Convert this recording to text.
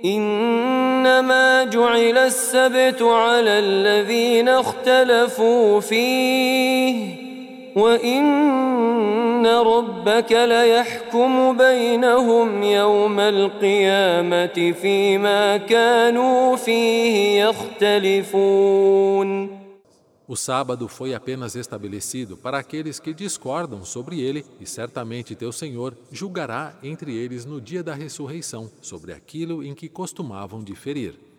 إنما جعل السبت على الذين اختلفوا فيه وإن ربك ليحكم بينهم يوم القيامة فيما كانوا فيه يختلفون. O sábado foi apenas estabelecido para aqueles que discordam sobre ele, e certamente teu Senhor julgará entre eles no dia da ressurreição sobre aquilo em que costumavam diferir.